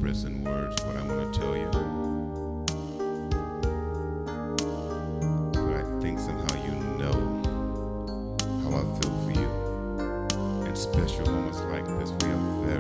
express in words what I want to tell you.